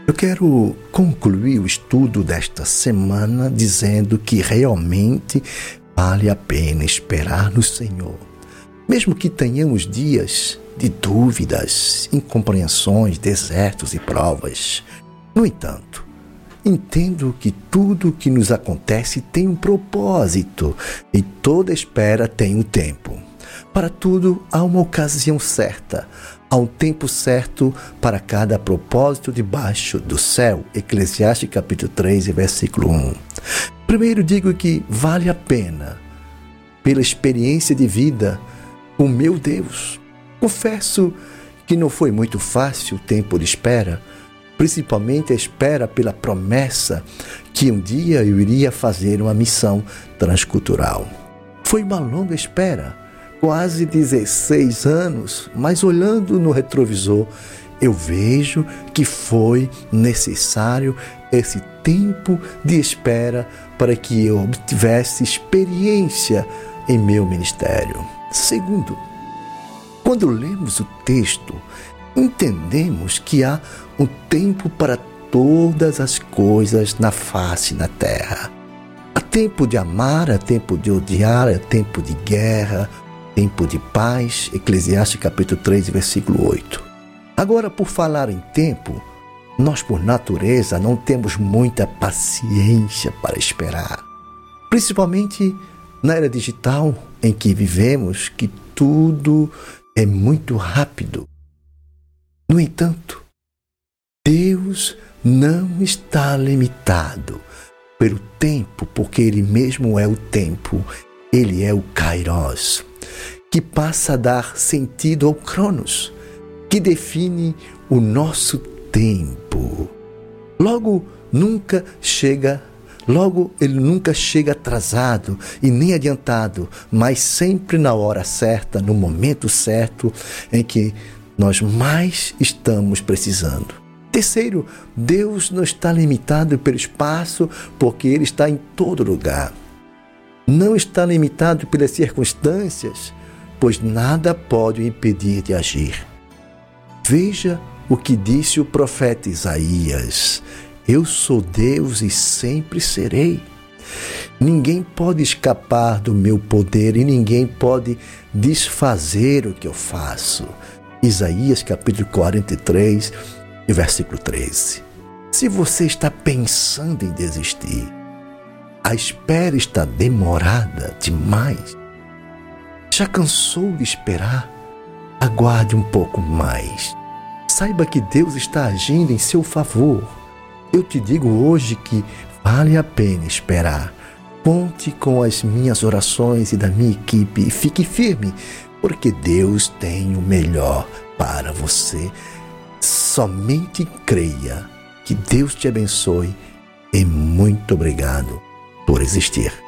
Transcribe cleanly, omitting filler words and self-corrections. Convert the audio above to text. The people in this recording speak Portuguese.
Eu quero concluir o estudo desta semana dizendo que realmente vale a pena esperar no Senhor. Mesmo que tenhamos dias de dúvidas, incompreensões, desertos e provas. No entanto, entendo que tudo o que nos acontece tem um propósito e toda espera tem um tempo. Para tudo há uma ocasião certa, há um tempo certo para cada propósito debaixo do céu. Eclesiastes capítulo 3, versículo 1. Primeiro digo que vale a pena, pela experiência de vida com meu Deus. Confesso que não foi muito fácil o tempo de espera, principalmente a espera pela promessa que um dia eu iria fazer uma missão transcultural. Foi uma longa espera, quase 16 anos, mas olhando no retrovisor, eu vejo que foi necessário esse tempo de espera para que eu obtivesse experiência em meu ministério. Segundo, quando lemos o texto, entendemos que há um tempo para todas as coisas na face da terra. Há tempo de amar, há tempo de odiar, há tempo de guerra, tempo de paz. Eclesiastes capítulo 3, versículo 8. Agora, por falar em tempo, nós por natureza não temos muita paciência para esperar. Principalmente na era digital em que vivemos, que tudo é muito rápido. No entanto, Deus não está limitado pelo tempo, porque Ele mesmo é o tempo. Ele é o Kairos, que passa a dar sentido ao Cronos, que define o nosso tempo. Ele nunca chega atrasado e nem adiantado, mas sempre na hora certa, no momento certo em que nós mais estamos precisando. Terceiro, Deus não está limitado pelo espaço, porque Ele está em todo lugar. Não está limitado pelas circunstâncias, pois nada pode o impedir de agir. Veja o que disse o profeta Isaías: eu sou Deus e sempre serei. Ninguém pode escapar do meu poder e ninguém pode desfazer o que eu faço. Isaías capítulo 43, versículo 13. Se você está pensando em desistir, a espera está demorada demais. Já cansou de esperar? Aguarde um pouco mais. Saiba que Deus está agindo em seu favor. Eu te digo hoje que vale a pena esperar. Conte com as minhas orações e da minha equipe e fique firme, porque Deus tem o melhor para você. Somente creia. Que Deus te abençoe e muito obrigado por existir.